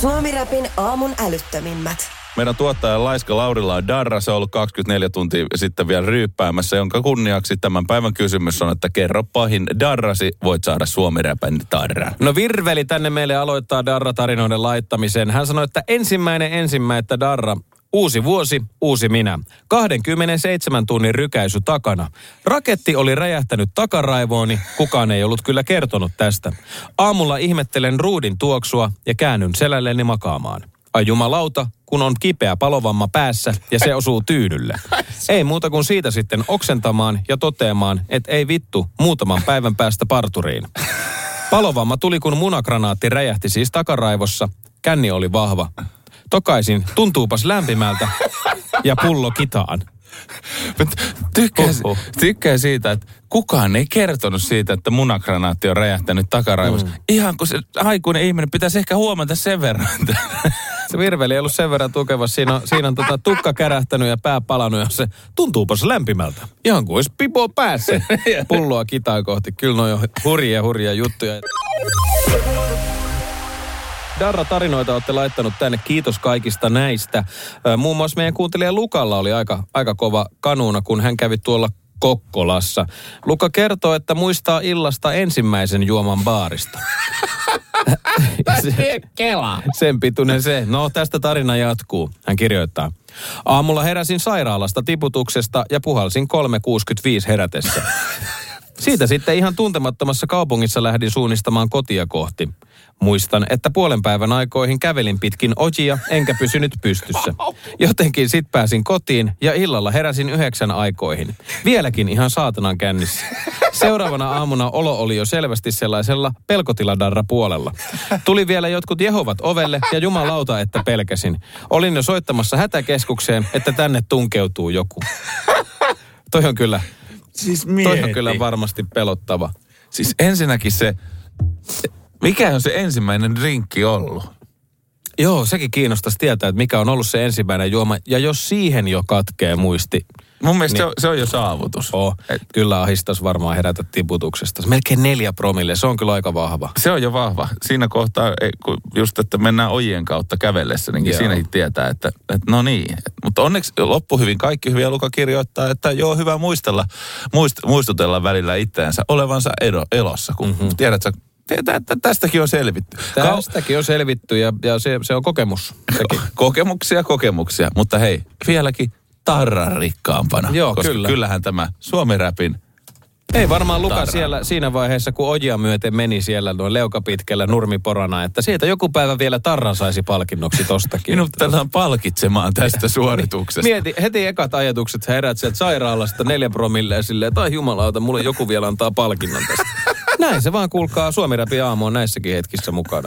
Suomi-räpin aamun älyttömimmät. Meidän tuottaja Laiska Laurilla on darra. Se on ollut 24 tuntia sitten vielä ryyppäämässä, jonka kunniaksi tämän päivän kysymys on, että kerro pahin darrasi, voit saada Suomi-räpän darran. No Virveli tänne meille aloittaa darra-tarinoiden laittamisen. Hän sanoi, että ensimmäinen darra. Uusi vuosi, uusi minä. 27 tunnin rykäisy takana. Raketti oli räjähtänyt takaraivooni, kukaan ei ollut kyllä kertonut tästä. Aamulla ihmettelen ruudin tuoksua ja käännyn selälleni makaamaan. Ai jumalauta, kun on kipeä palovamma päässä ja se osuu tyynylle. Ei muuta kuin siitä sitten oksentamaan ja toteamaan, että ei vittu, muutaman päivän päästä parturiin. Palovamma tuli, kun munagranaatti räjähti siis takaraivossa. Känni oli vahva. Tokaisin, tuntuupas lämpimältä ja pullo kitaan. Tykkää siitä, että kukaan ei kertonut siitä, että munagranaatti on räjähtänyt takaraivossa. Ihan kun se aikuinen ihminen pitäisi ehkä huomata sen verran. Se Virveli ei ollut sen verran tukeva. Siinä on tukka kärähtänyt ja pää palannut ja se tuntuupas lämpimältä. Ihan kuin olisi pipo päässä. Pulloa kitaan kohti. Kyllä ne on hurjia juttuja. Darra-tarinoita olette laittanut tänne. Kiitos kaikista näistä. Muun muassa meidän kuuntelija Lukalla oli aika kova kanuuna, kun hän kävi tuolla Kokkolassa. Luka kertoo, että muistaa illasta ensimmäisen juoman baarista. Sen pituinen se. No, tästä tarina jatkuu. Hän kirjoittaa. Aamulla heräsin sairaalasta tiputuksesta ja puhalsin 3.65 herätessä. Siitä sitten ihan tuntemattomassa kaupungissa lähdin suunnistamaan kotia kohti. Muistan, että puolen päivän aikoihin kävelin pitkin ojia, enkä pysynyt pystyssä. Jotenkin sit pääsin kotiin ja illalla heräsin 9 aikoihin. Vieläkin ihan saatanan kännissä. Seuraavana aamuna olo oli jo selvästi sellaisella pelkotiladarra puolella. Tuli vielä jotkut Jehovat ovelle ja jumalauta, että pelkäsin. Olin jo soittamassa hätäkeskukseen, että tänne tunkeutuu joku. Toi on kyllä varmasti pelottava. Siis ensinnäkin se, mikä on se ensimmäinen drinkki ollut? Joo, sekin kiinnostaisi tietää, että mikä on ollut se ensimmäinen juoma. Ja jos siihen jo katkee muisti. Mun mielestä niin, se on jo saavutus. Kyllä ahistaisi varmaan herätä tiputuksesta. Melkein 4 promille, se on kyllä aika vahva. Se on jo vahva. Siinä kohtaa, just että mennään ojien kautta kävellessä, niin siinäkin tietää, että no niin. Mutta onneksi loppu hyvin, kaikki hyvin. Ja Luka kirjoittaa, että joo, hyvä muistutella välillä itseänsä olevansa elossa, kun tiedätkö, että tästäkin on selvitty. Tästäkin on selvitty ja se on kokemus. Kokemuksia. Mutta hei, vieläkin tarran rikkaampana. Joo, koska kyllä. Kyllähän tämä Suomi-räpin ei varmaan Luka siinä vaiheessa, kun ojia myöten meni siellä noin leukapitkällä nurmiporana, että siitä joku päivä vielä tarran saisi palkinnoksi tostakin. Minut tällään palkitsemaan tästä suorituksesta. Mieti heti ekat ajatukset, herät sieltä sairaalasta 4 promille silleen, tai jumalauta, mulle joku vielä antaa palkinnon tästä. Näin se vaan, kuulkaa, Suomi-räpi aamu on näissäkin hetkissä mukana.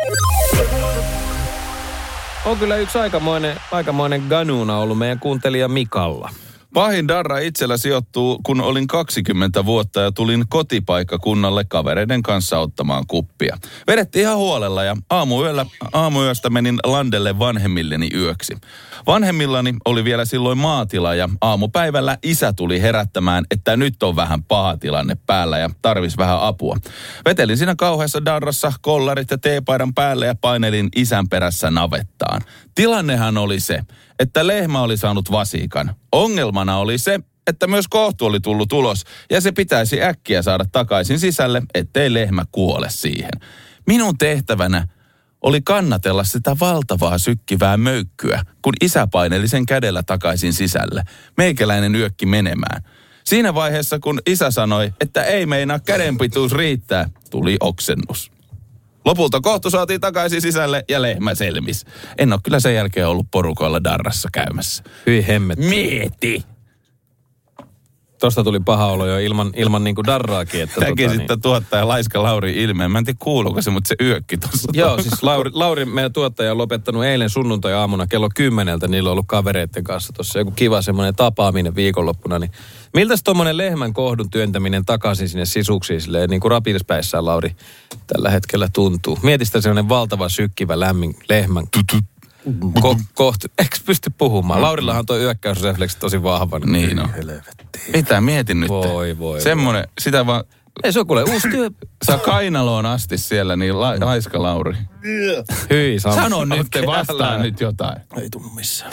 On kyllä yksi aikamoinen ganuuna ollut meidän kuuntelija Mikalla. Pahin darra itsellä sijoittuu, kun olin 20 vuotta ja tulin kotipaikkakunnalle kavereiden kanssa ottamaan kuppia. Vedettiin ihan huolella ja aamuyöstä menin landelle vanhemmilleni yöksi. Vanhemmillani oli vielä silloin maatila ja aamupäivällä isä tuli herättämään, että nyt on vähän paha tilanne päällä ja tarvis vähän apua. Vetelin siinä kauheassa darrassa kollarit ja teepaidan päälle ja painelin isän perässä navettaan. Tilannehan oli se, että lehmä oli saanut vasikan. Ongelmana oli se, että myös kohtu oli tullut ulos ja se pitäisi äkkiä saada takaisin sisälle, ettei lehmä kuole siihen. Minun tehtävänä oli kannatella sitä valtavaa sykkivää möykkyä, kun isä paineli sen kädellä takaisin sisälle. Meikäläinen yökki menemään. Siinä vaiheessa, kun isä sanoi, että ei meinaa kädenpituus riittää, tuli oksennus. Lopulta kohtu saatiin takaisin sisälle ja lehmä selvis. En ole kyllä sen jälkeen ollut porukoilla darrassa käymässä. Hyi hemmet. Mieti! Tosta tuli paha olo jo ilman niinku darraakin. Että tämäkin sitten tuottaja Laiska Lauri ilmeen. Mä en tiedä kuuluuko se, mutta se yökki tuossa. Joo, siis Lauri meidän tuottaja on lopettanut eilen sunnuntai-aamuna kello 10. Niillä on ollut kavereiden kanssa tuossa joku kiva semmoinen tapaaminen viikonloppuna. Niin miltäs tommonen lehmän kohdun työntäminen takaisin sinne sisuksiin silleen niin kuin rapirspäissään Lauri tällä hetkellä tuntuu? Mietistä semmoinen valtava sykkivä lämmin lehmän kohti. Eikö pysty puhumaan? Laurillahan tuo yökkäysrefleksi tosi vahva. Niin on. Mitä mietin nyt? Voi. Semmoinen, sitä vaan Ei se on kuule uusi työ. Sä kainaloon asti siellä, niin laiska Lauri. Hyi, Sano nyt, vastaa nyt jotain. Ei tunnu missään.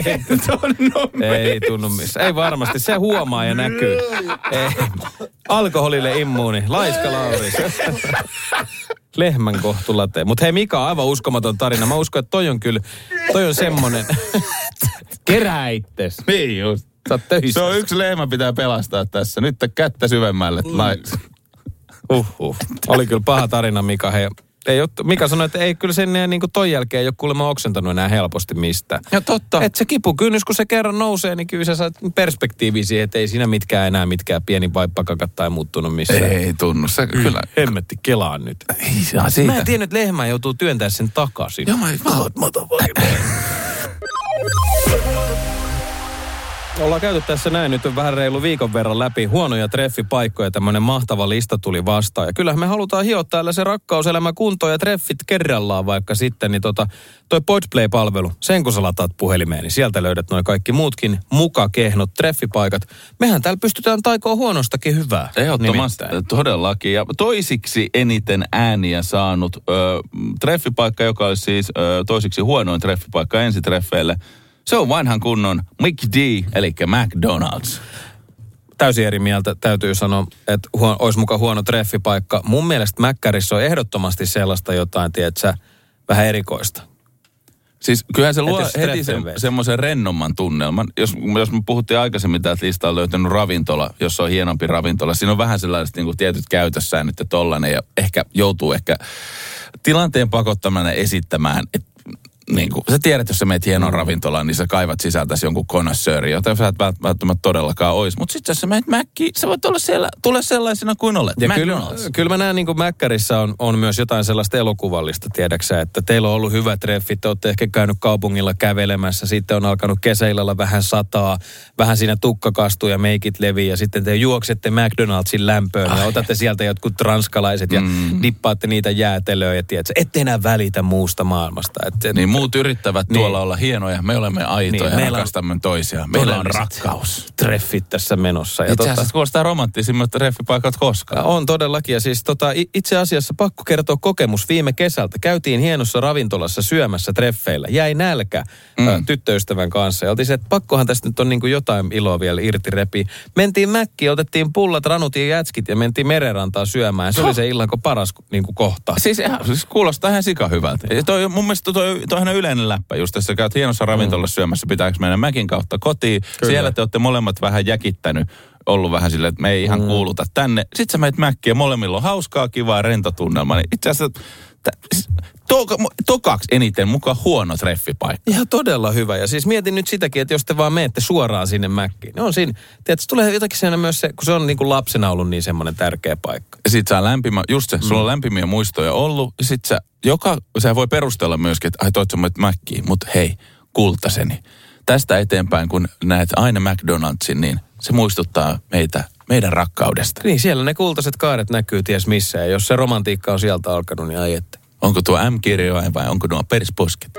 Ei tunnu missään. Ei varmasti, se huomaa ja näkyy. Ei. Alkoholille immuuni, laiska Lauri. Lehmän kohtulate. Mutta hei, Mika, aivan uskomaton tarina. Mä uskon, että toi on semmonen. Kerää itses. Niin just. Se on yksi lehmä pitää pelastaa tässä. Nyt kättä syvemmälle. Oli kyllä paha tarina, Mika. Hei, Mika sanoi, että ei kyllä sen niin kuin ton jälkeen ei ole kuulemma oksentanut enää helposti mistään. Ja totta. Että se kipukynnys, kun se kerran nousee, niin kyllä sä saat perspektiiviä siihen, että ei siinä mitkään pieni vaippakakat tai muuttunut missään. Ei tunnu. Se kyllä. Hemmetti, kelaan nyt. Mä en tiedä, että lehmä joutuu työntää sen takaisin. Joo, mä otan vaikka. Ollaan käyty tässä näin nyt vähän reilu viikon verran läpi huonoja treffipaikkoja. Tämmöinen mahtava lista tuli vastaan. Ja kyllähän me halutaan hioa täällä se rakkauselämä kuntoon ja treffit kerrallaan vaikka sitten. Niin toi Podplay-palvelu, sen kun sä lataat puhelimeen, niin sieltä löydät noi kaikki muutkin mukakehnot treffipaikat. Mehän täällä pystytään taikoon huonostakin hyvää. Ehdottomasti, todellakin. Ja toisiksi eniten ääniä saanut treffipaikka, joka olisi siis toisiksi huonoin treffipaikka ensitreffeille. Se on vanhan kunnon McD, eli McDonald's. Täysin eri mieltä täytyy sanoa, että olisi mukaan huono treffipaikka. Mun mielestä Mäkkärissä on ehdottomasti sellaista jotain, tiedätkö, vähän erikoista. Siis kyllähän se luo heti semmoisen rennomman tunnelman. Jos me puhuttiin aikaisemmin, että lista on löytänyt ravintola, jos on hienompi ravintola. Siinä on vähän sellaiset niin kuin tietyt käytössäännöt ja tollainen. Ja joutuu tilanteen pakottamana esittämään, että niin kuin, sä tiedät, jos sä meet hienoon ravintolaan, niin sä kaivat sisältäsi jonkun connoisseurin, jota sä et välttämättä todellakaan ois. Mutta sitten jos sä meet Mäkkiin, sä voit olla tule sellaisena kuin olet. Ja kyllä mä näen niin kuin Mäkkärissä on myös jotain sellaista elokuvallista, tiedäksä, että teillä on ollut hyvät treffit, te olette ehkä käynyt kaupungilla kävelemässä, sitten on alkanut kesäillalla vähän sataa, vähän siinä tukka kastuu ja meikit levii ja sitten te juoksette McDonald'sin lämpöön ja otatte sieltä jotkut ranskalaiset ja dippaatte niitä jäätelöä ja tiedätkö, ette enää välitä muusta maailmasta. Niin muut yrittävät tuolla olla hienoja, me olemme aitoja, niin, rakastamme toisiaan. Meillä on rakkaus. Treffit tässä menossa. Ja itse asiassa kuulostaa romanttisimmat treffipaikat koskaan. On todellakin. Ja siis itse asiassa pakko kertoa kokemus viime kesältä. Käytiin hienossa ravintolassa syömässä treffeillä. Jäi nälkä tyttöystävän kanssa. Ja oltiin se, että pakkohan tästä nyt on niin kuin jotain iloa vielä irti repi. Mentiin Mäkkiin, otettiin pullat, ranut ja jätskit ja mentiin merenrantaan syömään. Se oli se illan paras niin kuin kohta. Siis kuulostaa ihan sika hyvältä. Ja mun mielestä toihan yleinen läppä. Just tässä käyt hienossa ravintolassa syömässä, pitääkö mennä Mäkin kautta kotiin. Kyllä. Siellä te olette molemmat vähän jäkittänyt. Ollut vähän silleen, että me ei ihan kuuluta tänne. Sitten sä meet Mäkkiin ja molemmilla on hauskaa, kivaa, rentotunnelma. Niin itse asiassa tokaksi eniten mukaan huono treffipaikka. Ihan todella hyvä. Ja siis mietin nyt sitäkin, että jos te vaan menette suoraan sinne Mäkkiin. Niin on siinä, tiedätkö, tulee jotakin siinä myös se, kun se on niin kuin lapsena ollut niin semmoinen tärkeä paikka. Ja sit saa sulla on lämpimiä muistoja ollut. Ja sit sä voi perustella myöskin, että ai toit sä menet Mäkkiin, mutta hei, kultaseni. Tästä eteenpäin, kun näet aina McDonald'sin, niin se muistuttaa meidän rakkaudesta. Niin, siellä ne kultaiset kaaret näkyy ties missä. Ja jos se romantiikka on sieltä alkanut, niin ai että. Onko tuo M-kirjoain vai onko nuo perisposket?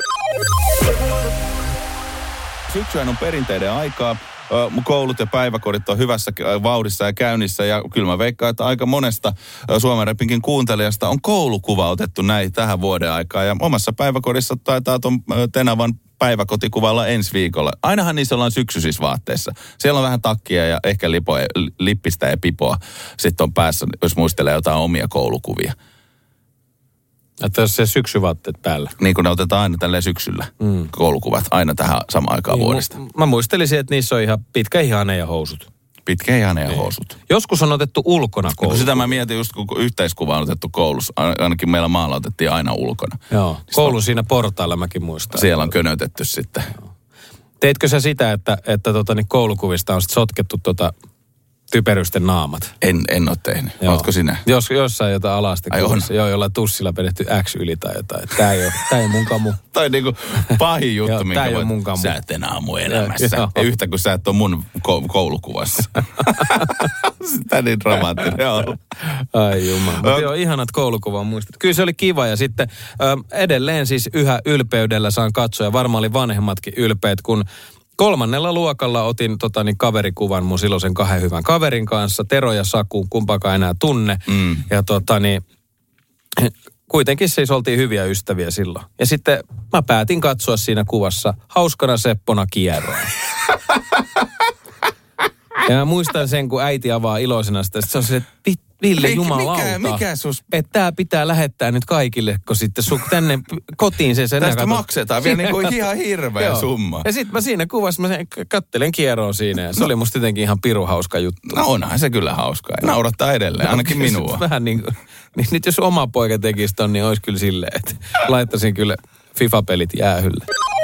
Syksyhän on perinteiden aikaa. Koulut ja päiväkodit on hyvässä vauhdissa ja käynnissä. Ja kyllä mä veikkaan, että aika monesta Suomen Repinkin kuuntelijasta on koulukuva otettu näin tähän vuoden aikaan. Ja omassa päiväkodissa taitaa tuon Tenavan päiväkotikuvalla ensi viikolla. Ainahan niissä ollaan syksyisissä vaatteissa. Siellä on vähän takkia ja ehkä lippistä ja pipoa. Sitten on päässä, jos muistelee jotain omia koulukuvia. Että jos se syksyvaatteet päällä. Niin kuin ne otetaan aina tälleen syksyllä. Koulukuvat aina tähän samaan aikaan niin, vuodesta. Mä muistelisin, että niissä on ihan pitkä ihane ja housut. Pitkä ihane ja housut. Joskus on otettu ulkona koulussa. Sitä mä mietin just, kun yhteiskuva on otettu koulussa. Ainakin meillä maalla otettiin aina ulkona. Joo, koulun siinä portailla mäkin muistan. Siellä on könötetty sitten. Joo. Teitkö sä sitä, että niin koulukuvista on sitten sotkettu typerysten naamat? En ole tehnyt. Ootko sinä? Jossain jotain alastekuvissa. Joo, jollain tussilla vedetty X yli tai jotain. Tää ei ole mun kamu. Tai niinku pahin juttu, joo, minkä voit mun kamu. Sä et enää mun elämässä. Ja yhtä kun sä et ole mun koulukuvassa. Sitä niin dramaattinen on. Ai jumala. Mutta joo, ihanat koulukuvan muistat. Kyllä se oli kiva ja sitten edelleen siis yhä ylpeydellä saan katsoa ja varmaan oli vanhemmatkin ylpeät, kun 3. luokalla otin kaverikuvan mun silloisen 2 hyvän kaverin kanssa. Tero ja Saku, kumpaakaan enää tunne. Ja kuitenkin siis oltiin hyviä ystäviä silloin. Ja sitten mä päätin katsoa siinä kuvassa hauskana Seppona kierroa. Ja mä muistan sen, kun äiti avaa iloisena sitä. Se on se, että Ville, jumalauta. Mikä sus... Että tää pitää lähettää nyt kaikille, kun sitten tänne kotiin se sen. Tästä maksetaan vielä niin kuin ihan hirveä summa. Ja sitten mä siinä kuvassa, mä kattelen kierroon siinä. Ja se oli musta jotenkin ihan pirun hauska juttu. No onhan se kyllä hauskaa. Ja naurattaa edelleen, ainakin minua. Vähän niin kuin, nyt jos oma poika tekisi ton, niin olisi kyllä silleen, että laittaisin kyllä FIFA-pelit jäähylle.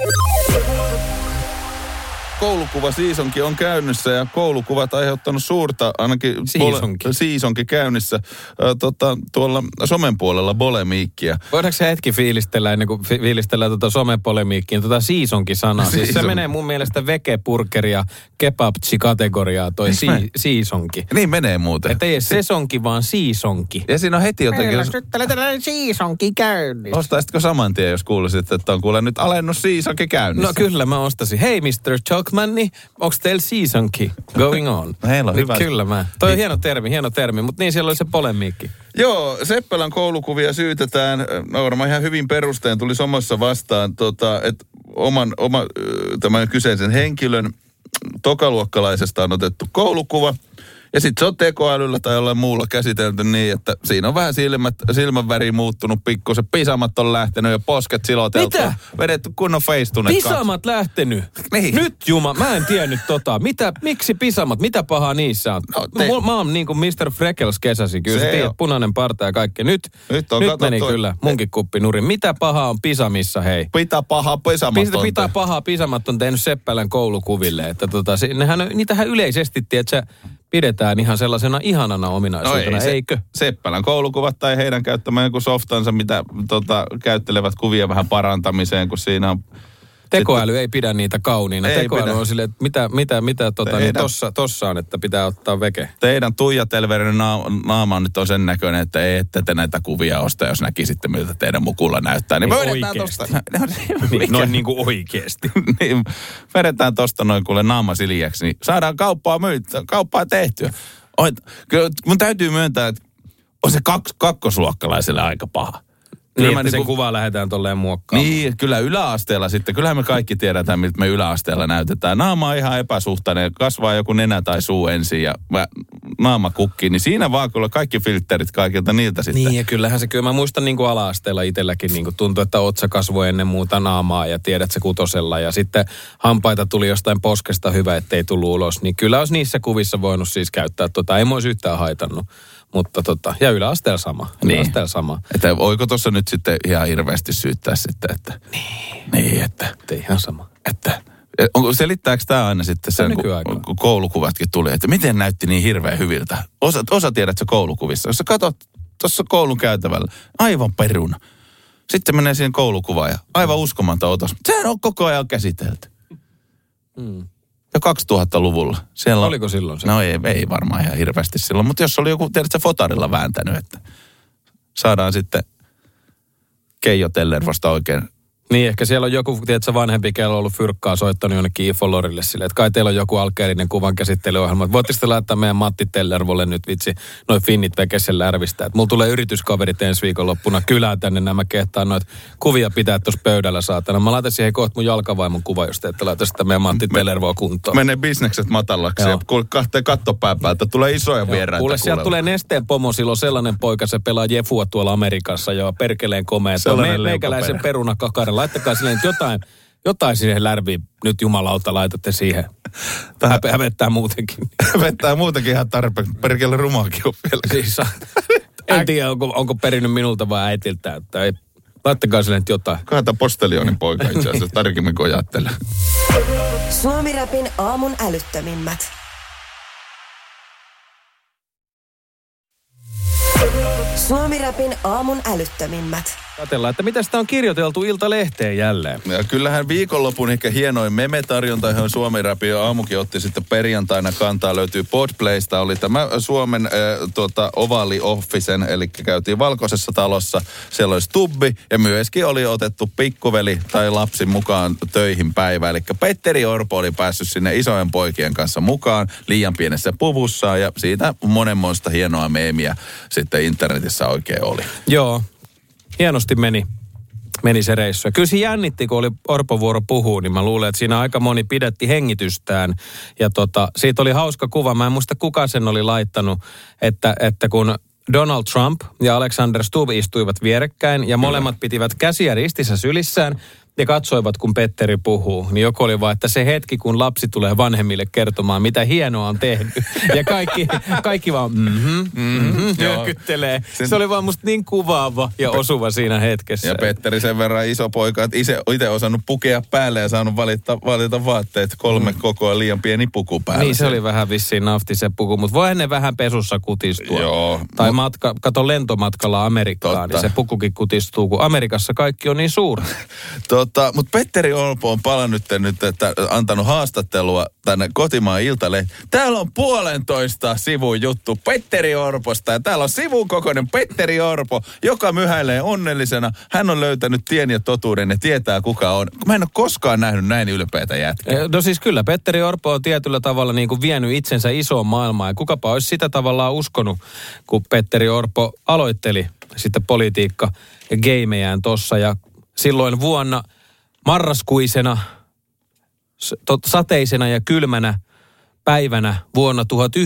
Koulukuva-seasonkin on käynnissä ja koulukuvat aiheuttanut suurta, ainakin seasonki käynnissä, tuolla somen puolella polemiikkia. Voidaanko se hetki fiilistellä ennen kuin fiilistellään somepolemiikkiin, seasonkin sanaa. Siis se menee mun mielestä vegepurkeri ja kebabchi-kategoriaa toi seasonki. Niin menee muuten. Että ei ole sesonki, vaan seasonki. Ja siinä on heti jotenkin... Meillä nyt tällainen seasonki käynnissä. Ostaisitko saman tien, jos kuulisit, että on kuule nyt alennus seasonki käynnissä? No kyllä mä ostasin. Hei Mr. Chalkmanni, onko teillä seasonki going on? Heillä on hyvä. Kyllä mä. Toi on hieno termi, mutta niin siellä oli se polemiikki. Joo, Seppälän koulukuvia syytetään, varmaan ihan hyvin perusteen tuli somassa vastaan, että tämän kyseisen henkilön tokaluokkalaisesta on otettu koulukuva. Ja sitten se on tekoälyllä tai jollain muulla käsitelty niin, että siinä on vähän silmänväri muuttunut pikkusen. Pisamat on lähtenyt ja posket siloteltu. Mitä? Vedetty kunnon feistunet. Pisamat lähtenyt? Niin. Nyt Juma, mä en tiennyt miksi pisamat? Mitä pahaa niissä on? No, mä oon niin kuin Mr. Freckles kesäsi. Kyllä se tiedät, punainen parta ja kaikki. Nyt meni kyllä munkin kuppi nurin. Mitä pahaa on pisamissa, hei? Pitää pahaa pisamat on tehnyt Seppälän koulukuville. Että niitähän yleisesti, tiedätkö, pidetään ihan sellaisena ihanana ominaisuutena, eikö? Seppälän koulukuvat tai heidän käyttämään joku softansa, mitä käyttelevät kuvia vähän parantamiseen, kun siinä on... Tekoäly ei pidä niitä kauniina. Tekoäly on silleen, että mitä tossa on, että pitää ottaa veke. Teidän Tuija Telverinen naama nyt on sen näköinen, että ei ette te näitä kuvia osta, jos näkisitte, miltä teidän mukulla näyttää. Niin vedetään tosta. Noin niin kuin oikeesti. Niin, vedetään tosta noin kuule naama siljäksi, niin saadaan kauppaa tehtyä. Kyllä mun täytyy myöntää, että on se kakkosluokkalaiselle aika paha. Niin, että sen kuvaa lähdetään tolleen muokkaamaan. Niin, kyllä yläasteella sitten. Kyllähän me kaikki tiedetään, miltä me yläasteella näytetään. Naama on ihan epäsuhtainen. Kasvaa joku nenä tai suu ensin ja naama kukkii. Niin siinä vaan kyllä kaikki filterit kaikilta niiltä sitten. Niin, ja kyllähän se kyllä. Mä muistan niin kuin ala-asteella itselläkin niin kuin tuntui, että otsa kasvoi ennen muuta naamaa ja tiedät se kutosella. Ja sitten hampaita tuli jostain poskesta hyvä, ettei tullut ulos. Niin kyllä olisi niissä kuvissa voinut siis käyttää ei mä olisi yhtään haitannut. Mutta ja yläasteella sama. Yläasteella sama. Että voiko tuossa nyt sitten ihan hirveästi syyttää sitten, että... Niin, että... ihan sama. Että... Selittääkö tämä aina sitten sen, kun koulukuvatkin tuli, että miten näytti niin hirveän hyviltä? Osa tiedät sä koulukuvissa. Jos sä katsot tuossa koulun käytävällä, aivan peruna. Sitten menee siihen koulukuvaan ja aivan uskomaton otos. Sehän on koko ajan käsitelty. Jo 2000-luvulla. Oliko silloin se? No ei varmaan ihan hirveästi silloin, mutta jos oli joku, tiedätkö, fotarilla vääntänyt, että saadaan sitten Keijo Tellervosta oikein. Niin, ehkä siellä on joku, tiedätkö, vanhempi, kello on ollut fyrkkaa soittanut jonnekin Ifolorille silleen, että kai teillä on joku alkeellinen kuvan käsittelyohjelma. Voitteko te laittaa meidän Matti Tellervolle nyt vitsi, noin finnit vekesen lärvistä. Että mulla tulee yrityskaverit ensi viikonloppuna kylään tänne, nämä kehtaa noita kuvia pitää tuossa pöydällä saatana. Mä laitan siihen kohta mun jalkavaimon kuva, jos te ette laita sitä meidän Matti Tellervoa kuntoon. Menee bisnekset matalaksi ja kahteen kattopään päältä tulee isoja vieraita. Kuule, sieltä tulee Nesteen pomo, silloin sellainen poika, se pelaa Jefua tuolla Amerikassa ja perkeleen komea. Meikäläisen perunakakaralla. Laittakaa silleen, että jotain siihen lärviin nyt jumalauta laitatte siihen. Hävettää muutenkin. Hävettää muutenkin ihan tarpeeksi. Perkele rumaakin on vielä. Siis, en tiedä, onko perinnyt minulta vai äitiltä. Että ei, laittakaa silleen, että jotain. Kahta postelionin poika itse asiassa tarkemmin kuin ajattelee. Suomi-rapin aamun älyttömimmät. Suomi-rapin aamun älyttömimmät. Katsellaan, että mitä sitä on kirjoiteltu Iltalehteen jälleen. Ja kyllähän viikonlopun ehkä hienoin meme-tarjonta, johon Suomi-rapi aamukin otti sitten perjantaina kantaa, löytyy Podplaysta. Oli tämä Suomen Ovaali Officen, eli käytiin Valkoisessa talossa. Siellä oli Stubbi ja myöskin oli otettu pikkuveli tai lapsi mukaan töihin päivään. Eli Petteri Orpo oli päässyt sinne isojen poikien kanssa mukaan liian pienessä puvussaan ja siitä monenmoista hienoa meemiä sitten internetissä oikein oli. Joo. Hienosti meni se reissu. Ja kyllä se jännitti, kun oli Orpo vuoro puhua, niin mä luulen, että siinä aika moni pidätti hengitystään. Ja siitä oli hauska kuva. Mä en muista, kuka sen oli laittanut, että kun Donald Trump ja Alexander Stubb istuivat vierekkäin ja molemmat pitivät käsiä ristissä sylissään ja katsoivat, kun Petteri puhuu. Niin joku oli vaan, että se hetki, kun lapsi tulee vanhemmille kertomaan, mitä hienoa on tehnyt. Ja kaikki vaan nyökyttelee. Se oli vaan musta niin kuvaava ja osuva siinä hetkessä. Ja Petteri sen verran iso poika, että itse osannut pukea päälle ja saanut valita vaatteet 3 kokoa liian pieni puku päälle. Niin se oli vähän vissiin nafti se puku, mutta voi ne vähän pesussa kutistua. Joo. Tai kato lentomatkalla Amerikkaan, niin se pukukin kutistuu, kun Amerikassa kaikki on niin suuri. Mutta Petteri Orpo on palannut nyt, että antanut haastattelua tänne Kotimaan Iltalehteen. Täällä on 1,5 sivun juttu Petteri Orposta ja täällä on sivun kokoinen Petteri Orpo, joka myhäilee onnellisena. Hän on löytänyt tien ja totuuden ja tietää kuka on. Mä en ole koskaan nähnyt näin ylpeätä jätkää. No siis kyllä, Petteri Orpo on tietyllä tavalla niin kuin vienyt itsensä isoon maailmaan. Ja kukapa olisi sitä tavallaan uskonut, kun Petteri Orpo aloitteli sitten politiikka ja geimejään tossa. Ja silloin vuonna marraskuisena, sateisena ja kylmänä päivänä vuonna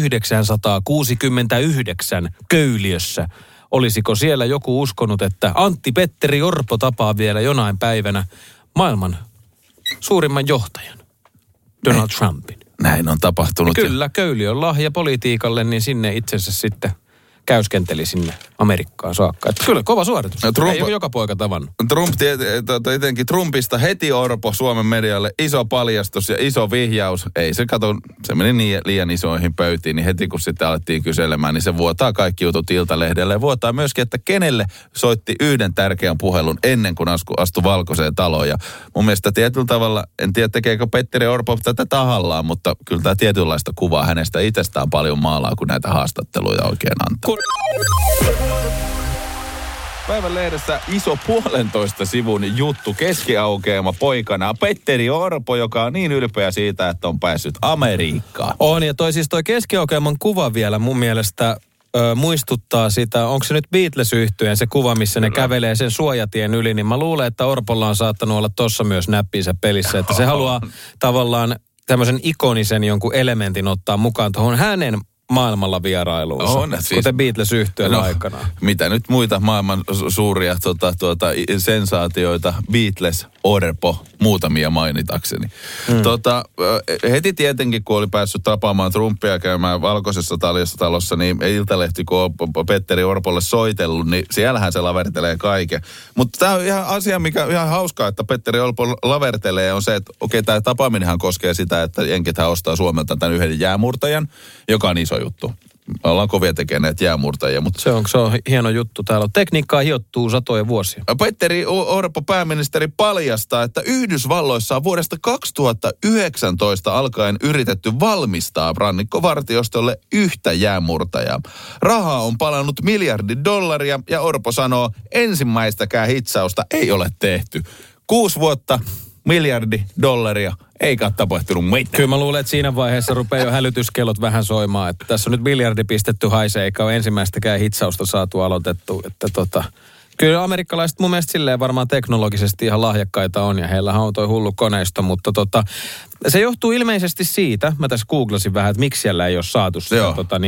1969 Köyliössä. Olisiko siellä joku uskonut, että Antti Petteri Orpo tapaa vielä jonain päivänä maailman suurimman johtajan, Donald Trumpin? Näin on tapahtunut. Ja kyllä, Köyliön lahja politiikalle, niin sinne itsensä sitten käyskenteli sinne Amerikkaan saakka. Että kyllä, kova suoritus. Ei ole joka poika tavannut. Etenkin Trumpista heti Orpo Suomen medialle. Iso paljastus ja iso vihjaus. Ei se se meni niin liian isoihin pöytiin, niin heti kun sitten alettiin kyselemään, niin se vuotaa kaikki jutut Iltalehdelle. Ja vuotaa myöskin, että kenelle soitti yhden tärkeän puhelun ennen kuin astui Valkoiseen taloon. Ja mun mielestä tietyllä tavalla, en tiedä tekeekö Petteri Orpo tätä tahallaan, mutta kyllä tämä tietynlaista kuvaa hänestä itsestään paljon maalaa, kun näitä haastatteluja oikein antaa. Päivän lehdessä iso 1,5 sivun juttu keskiaukeama poikana. Petteri Orpo, joka on niin ylpeä siitä, että on päässyt Amerikkaan. On, ja toi keskiaukeaman kuva vielä mun mielestä muistuttaa sitä, onko se nyt Beatles-yhtyeen se kuva, missä ne kävelee sen suojatien yli, niin mä luulen, että Orpolla on saattanut olla tossa myös näppinsä pelissä, että se haluaa tavallaan tämmöisen ikonisen jonkun elementin ottaa mukaan tuohon hänen maailmalla vierailuunsa, kuten Beatles-yhtyön aikana. Mitä nyt muita maailman suuria sensaatioita, Beatles, Orpo, muutamia mainitakseni. Heti tietenkin, kun oli päässyt tapaamaan Trumpia käymään Valkoisessa talossa, niin Iltalehti, kun on Petteri Orpolle soitellut, niin siellähän se lavertelee kaiken. Mutta tämä on ihan asia, mikä on ihan hauskaa, että Petteri Orpo lavertelee, on se, että okei, tämä tapaaminenhan koskee sitä, että jenkithän ostaa Suomelta tämän yhden jäämurtajan, joka on iso juttu. Ollaan kovia tekemään näitä jäämurtajia. Mutta se on hieno juttu. Täällä on tekniikkaa hiottuu satoja vuosia. Petteri Orpo, pääministeri, paljastaa, että Yhdysvalloissa on vuodesta 2019 alkaen yritetty valmistaa rannikkovartiostolle yhtä jäämurtajaa. Rahaa on palannut $1 miljardi ja Orpo sanoo, ensimmäistäkään hitsausta ei ole tehty. 6 vuotta, $1 miljardi, eikä tapahtunut mitään. Kyllä mä luulen, että siinä vaiheessa rupeaa jo hälytyskellot vähän soimaan, että tässä on nyt $1 miljardi pistetty haisee, eikä ole ensimmäistäkään hitsausta saatu aloitettu. Että kyllä amerikkalaiset mun mielestä silleen varmaan teknologisesti ihan lahjakkaita on, ja heillähän on toi hullu koneisto, mutta se johtuu ilmeisesti siitä, mä tässä googlasin vähän, että miksi siellä ei ole saatu sitä,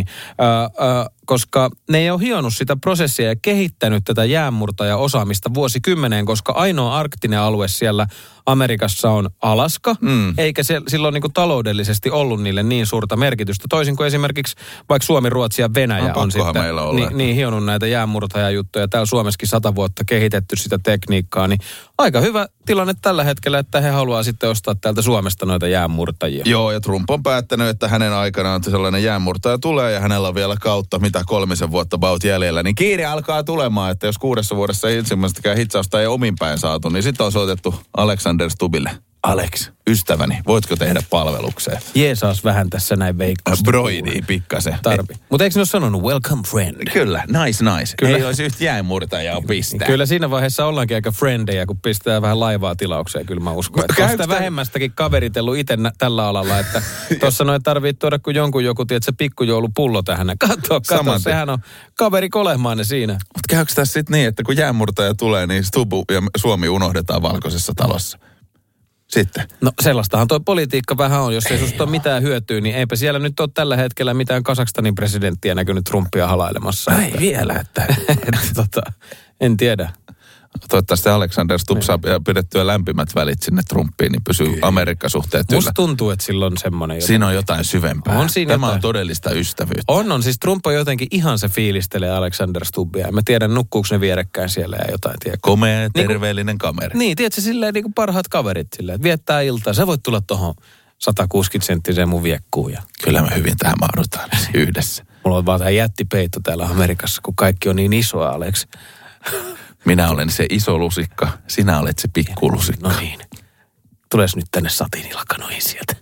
koska ne ei ole hionut sitä prosessia ja kehittänyt tätä jäänmurtaja-osaamista vuosikymmeneen, koska ainoa arktinen alue siellä Amerikassa on Alaska, eikä se silloin niin kuin taloudellisesti ollut niille niin suurta merkitystä. Toisin kuin esimerkiksi vaikka Suomi, Ruotsi ja Venäjä on sitten niin hionut näitä jäänmurtajajuttuja. Täällä Suomessakin 100 vuotta kehitetty sitä tekniikkaa, niin aika hyvä tilanne tällä hetkellä, että he haluaa sitten ostaa täältä Suomesta noita jäänmurtajia. Joo, ja Trump on päättänyt, että hänen aikanaan sellainen jäänmurtaja tulee ja hänellä on vielä kautta, 3 vuotta about jäljellä, niin kiire alkaa tulemaan, että jos 6 vuodessa ensimmäistäkään hitsausta ei omin päin saatu, niin sitten on soitettu Alexander Stubbille. Alex, ystäväni, voitko tehdä palvelukseen? Jeesaus vähän tässä näin veikkosta. Broidii pikkasen. Mutta eikö ne ole sanonut welcome friend? Kyllä, nice. Kyllä. Ei olisi yhtä jäänmurtajaa pistää. Kyllä siinä vaiheessa ollaankin aika friendejä, kun pistää vähän laivaa tilaukseen. Kyllä mä uskon, että on sitä vähemmästäkin kaveritellut itse tällä alalla, että tuossa noin tarvii tuoda kun joku tiedät, pikkujoulupullo tähän. Katso, sehän on kaveri Kolehmainen siinä. Mutta käykö tässä sitten niin, että kun jäänmurtaja tulee, niin Stubbu ja Suomi unohdetaan Valkoisessa talossa? Sitten. No sellaistahan tuo politiikka vähän on. Jos ei susta ole mitään hyötyä, niin eipä siellä nyt ole tällä hetkellä mitään Kazakstanin presidenttiä näkynyt Trumpia halailemassa. Ei vielä, että en tiedä. Toivottavasti Alexander Stubb saa pidettyä lämpimät välit sinne Trumpiin, niin pysyy Amerikka-suhteet yllä. Musta tuntuu, että sillä on semmoinen jotain. Siinä on jotain syvempää. Tämä on todellista ystävyyttä. On. Siis Trump on jotenkin ihan se fiilistelee Alexander Stubbia. Mä tiedän, nukkuuko ne vierekkäin siellä ja jotain. Tiedä. Komea, terveellinen kamera. Niin, tiedätkö, silleen niin kuin parhaat kaverit silleen, että viettää iltaa. Sä voit tulla tohon 160-senttiseen mun viekkuun. Kyllä me hyvin tähän mahdutaan yhdessä. Mulla on vaan tää jättipeitto täällä Amerikassa, kun kaikki on niin isoa, Alex. Minä olen se iso lusikka, sinä olet se pikku lusikka. No niin. Tules nyt tänne satiinilakanoihin sieltä.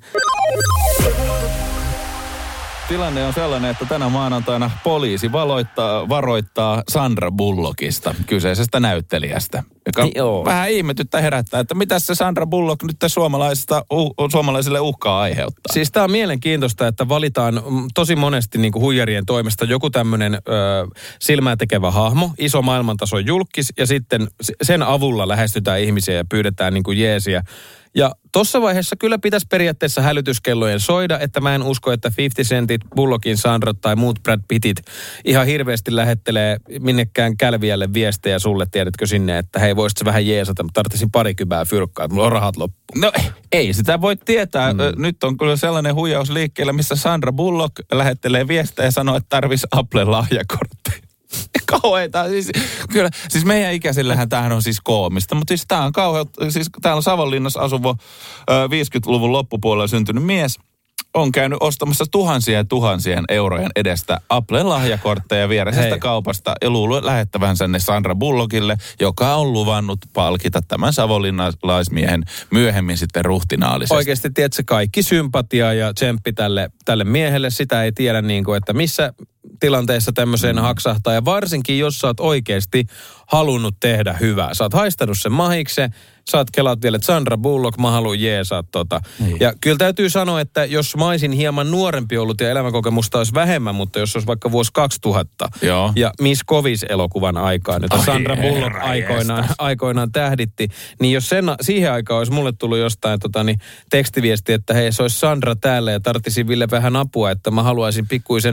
Tilanne on sellainen, että tänä maanantaina poliisi varoittaa Sandra Bullockista, kyseisestä näyttelijästä, joka vähän ihmetyttä herättää, että mitä se Sandra Bullock nyt suomalaisille uhkaa aiheuttaa. Siis tämä on mielenkiintoista, että valitaan tosi monesti niin kuin huijarien toimesta joku tämmöinen silmää tekevä hahmo, iso maailmantason julkkis, ja sitten sen avulla lähestytään ihmisiä ja pyydetään niin kuin jeesiä. Ja tuossa vaiheessa kyllä pitäisi periaatteessa hälytyskellojen soida, että mä en usko, että 50 Centit, Bullockin Sandrat tai muut Brad Pittit ihan hirveästi lähettelee minnekään Kälviälle viestejä sulle, tiedätkö sinne, että hei, voisit vähän jeesata, mutta tarvitsisin 20 fyrkkaa, että mulla on rahat loppu. No ei sitä voi tietää. Nyt on kyllä sellainen huijaus liikkeellä, missä Sandra Bullock lähettelee viestejä ja sanoo, että tarvitsisi Applen lahjakortteja. Kauheita. Siis meidän ikäisillähän tämähän on siis koomista, mutta siis tämä on kauheutta. Siis täällä on Savonlinnassa asuva 50-luvun loppupuolella syntynyt mies on käynyt ostamassa tuhansien eurojen edestä Applen lahjakortteja viereisestä kaupasta ja luullut lähettävänsä ne Sandra Bullockille, joka on luvannut palkita tämän savonlinnalaismiehen myöhemmin sitten ruhtinaallisesti. Oikeasti tiedätkö, kaikki sympatia ja tsemppi tälle miehelle, sitä ei tiedä niin kuin, että missä tilanteessa tämmöiseen haksahtaa. Ja varsinkin, jos sä oot oikeasti halunnut tehdä hyvää. Sä oot haistanut sen mahikse, sä oot kelaat vielä, että Sandra Bullock, mä haluan jeesaa Niin. Ja kyllä täytyy sanoa, että jos mä olisin hieman nuorempi ollut ja elämänkokemusta olisi vähemmän, mutta jos olisi vaikka vuosi 2000 ja Miss Kovis-elokuvan aikaan, jota Sandra Bullock aikoinaan tähditti, niin jos siihen aikaan olisi mulle tullut jostain tekstiviesti, että hei, se olisi Sandra täällä ja tarvitsisin Ville vähän apua, että mä haluaisin pikkuisen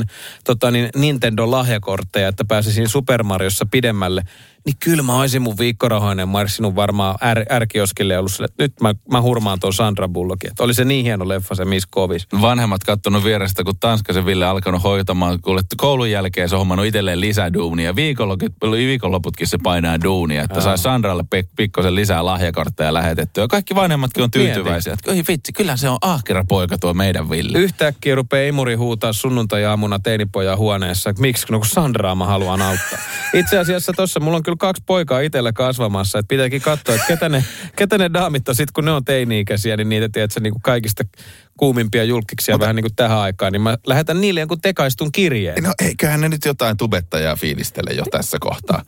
Nintendo-lahjakortteja, että pääsisin Super Mariossa pidemmälle, niin kyllä mä olisin mun viikkorahoinen marssinut varmaan ärkioskille ja ollut sille, että nyt mä hurmaan tuon Sandra Bullockin. Että oli se niin hieno leffa, se Miss Kovis. Vanhemmat kattonut vierestä, kun Tanskasen Ville alkanut hoitamaan, kun koulun jälkeen se on hommannut itselleen lisäduunia. Viikonloputkin se painaa duunia, että sai Sandralle pikkosen lisää lahjakortteja lähetettyä. Kaikki vanhemmatkin on tyytyväisiä. Että oi vitsi, kyllä se on ahkera poika tuo meidän Ville. Yhtäkkiä rupeaa imuri huutaa sunnuntai-aamuna teinipojan huoneessa. Miksi? No kun Sandraa mä haluan auttaa. Itse asiassa tossa mulla on kyllä 2 poikaa itsellä kasvamassa, että pitääkin katsoa, että ketä ne daamit on sit, kun ne on teini-ikäisiä, niin niitä tiedätkö niin kuin kaikista kuumimpia julkkiksia vähän niin kuin tähän aikaan, niin mä lähetän niille jonkun tekaistun kirjeen. No eiköhän ne nyt jotain tubettajaa fiilistele jo tässä kohtaa.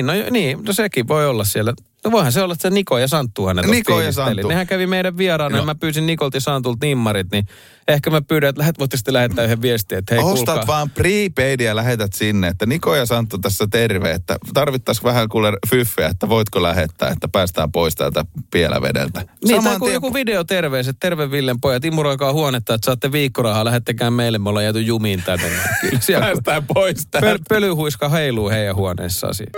No sekin voi olla siellä. No voihan se olla, että se Niko ja Santtu hänet Niko ja Santtu. Nehän kävi meidän vieraana ja mä pyysin Nikolta ja Santulta nimmarit, niin ehkä mä pyydän, että voitte sitten lähettää yhden viestin, että hei ostat kuulkaa. Vaan prepaidia ja lähetät sinne, että Niko ja Santtu tässä terve, että tarvittaisiin vähän kuule fyffeä, että voitko lähettää, että päästään pois täältä Pielävedeltä. Niin, tai joku videoterveys, että terve Villen pojat, imuroikaa huonetta, että saatte viikkorahaa, lähettäkää meille, me ollaan jääty jumiin tänne. Kyllä siellä päästään pois täältä. Pölyhuiska heiluu heidän huoneessaan siinä.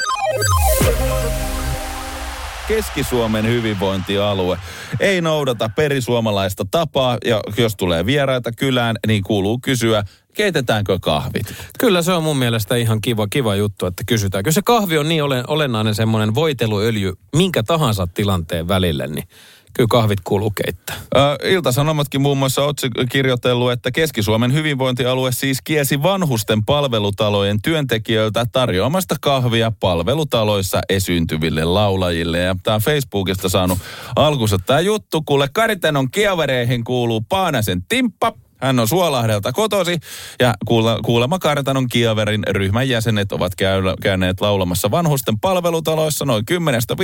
Keski-Suomen hyvinvointialue ei noudata perisuomalaista tapaa, ja jos tulee vieraita kylään, niin kuuluu kysyä, keitetäänkö kahvit? Kyllä se on mun mielestä ihan kiva juttu, että kysytään. Kyllä se kahvi on niin olennainen semmoinen voiteluöljy minkä tahansa tilanteen välille, niin kyllä kahvit kuuluu keittää. Ilta-Sanomatkin muun muassa kirjoitellut, että Keski-Suomen hyvinvointialue siis kiesi vanhusten palvelutalojen työntekijöiltä tarjoamasta kahvia palvelutaloissa esiintyville laulajille. Ja tämä on Facebookista saanut alkunsa tämä juttu. Kuule, Karitanon kievareihin kuuluu Paanasen Timppa. Hän on Suolahdelta kotosi ja kuulemma Kartanon Kieverin ryhmän jäsenet ovat käyneet laulamassa vanhusten palvelutaloissa noin 10-15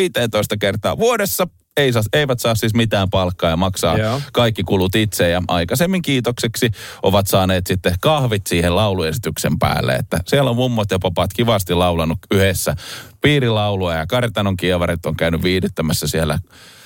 kertaa vuodessa. Eivät saa siis mitään palkkaa ja maksaa kaikki kulut itse. Ja aikaisemmin kiitokseksi ovat saaneet sitten kahvit siihen lauluesityksen päälle. Että siellä on mummot ja papat kivasti laulanut yhdessä piirilaulua ja Kartanon Kievarit on käynyt viihdyttämässä siellä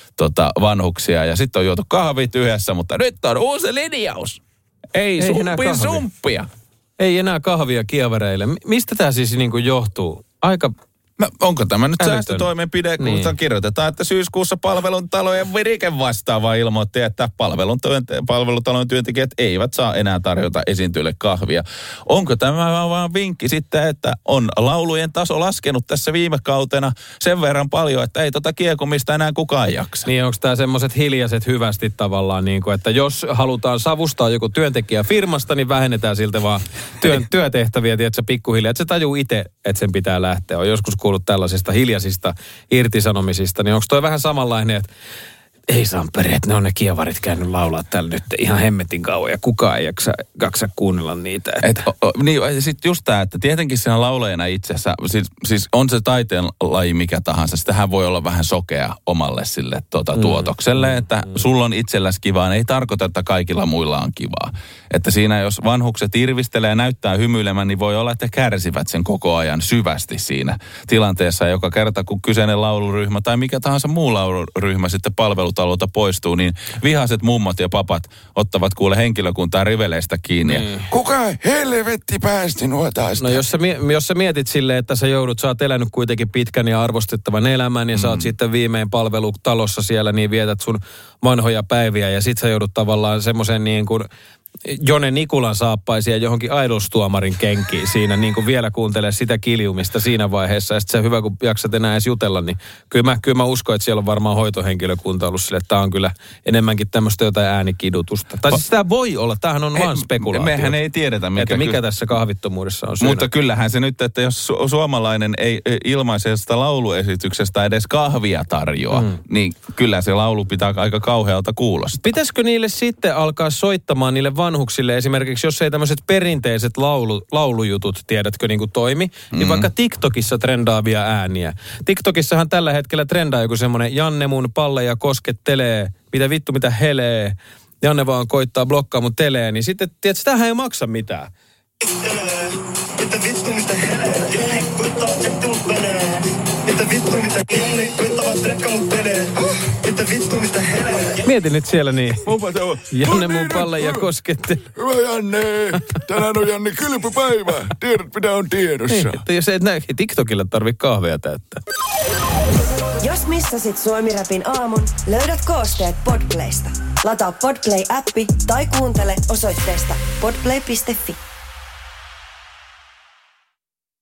vanhuksia. Ja sitten on juotu kahvit yhdessä, mutta nyt on uusi linjaus. Ei sumppia. Ei enää kahvia kievareille. Mistä tämä siis niin kuin johtuu? Aika... No, onko tämä nyt säästötoimenpide, kun niin kirjoitetaan, että syyskuussa palvelutalojen virike vastaava ilmoitti, että palvelutalojen työntekijät eivät saa enää tarjota esiintyjille kahvia. Onko tämä vaan vinkki sitten, että on laulujen taso laskenut tässä viime kautena sen verran paljon, että ei kiekumista enää kukaan jaksa? Niin, onko tämä semmoiset hiljaiset hyvästi tavallaan, niin kuin, että jos halutaan savustaa joku työntekijä firmasta, niin vähennetään siltä vaan työtehtäviä, tiedätkö, pikkuhiljaa, että se tajuu itse, että sen pitää lähteä. On joskus kuullut tällaisista hiljaisista irtisanomisista, niin onko toi vähän samanlainen, että ei Samperi, että ne on ne kievarit käynyt laulaa täällä nyt ihan hemmetin kauan ja kukaan ei jaksa kuunnella niitä. Niin, sitten just tämä, että tietenkin siinä laulajana itsessä, siis on se taiteen laji mikä tahansa, sitähän voi olla vähän sokea omalle sille tuotokselle, että sulla on itselläsi kivaa, ei tarkoita, että kaikilla muilla on kivaa. Että siinä jos vanhukset irvistelee ja näyttää hymyilemään, niin voi olla, että kärsivät sen koko ajan syvästi siinä tilanteessa. Joka kerta, kun kyseinen lauluryhmä tai mikä tahansa muu lauluryhmä sitten palvelutalolta poistuu, niin vihaiset mummot ja papat ottavat kuule henkilökuntaa riveleistä kiinni. Kuka helvetti päästi nuota? No jos sä mietit silleen, että sä oot elänyt kuitenkin pitkän ja arvostettavan elämän ja sä oot sitten viimein palvelutalossa siellä, niin vietät sun vanhoja päiviä ja sit sä joudut tavallaan semmoisen niin kuin Jone Nikulan saappaisia johonkin Idols-tuomarin kenkiin siinä, niin kuin vielä kuuntelee sitä kiljumista siinä vaiheessa. Ja sitten se hyvä, kun jaksat enää edes jutella, niin kyllä mä uskon, että siellä on varmaan hoitohenkilökunta ollut sille, että tämä on kyllä enemmänkin tämmöistä jotain äänikidutusta. Tai siis tämä voi olla, tämähän on vaan spekulaatio. Mehän ei tiedetä, mikä tässä kahvittomuudessa on syynä. Mutta kyllähän se nyt, että jos suomalainen ei ilmaisesta lauluesityksestä edes kahvia tarjoa, niin kyllä se laulu pitää aika kauhealta kuulostaa. Pitäisikö niille sitten alkaa soittamaan niille vanhuksille esimerkiksi, jos ei tämmöiset perinteiset laulujutut, tiedätkö, niin kuin toimi, niin vaikka TikTokissa trendaavia ääniä. TikTokissahan tällä hetkellä trendaa joku semmoinen Janne mun palleja koskettelee, mitä helee, Janne vaan koittaa blokkaa mun teleen, niin sitten, tiedätkö, tämähän ei maksa mitään. Mitä vittu, mitä helee, Janne koittaa, että mut menee. Mitä vittu, mitä Janne koittaa, trekka mut menee. Mitä vittu, mitä helee. Mietin nyt siellä niin. Janne mun palleja koskette. Hyvä Janne. Tänään on Janne kylpypäivä. Tiedät mitä on tiedossa. Niin, että jos et näe, TikTokilla tarvii kahvia täyttää. Jos missasit Suomi-rapin aamun, löydät koosteet Podplaysta. Lataa Podplay-appi tai kuuntele osoitteesta podplay.fi.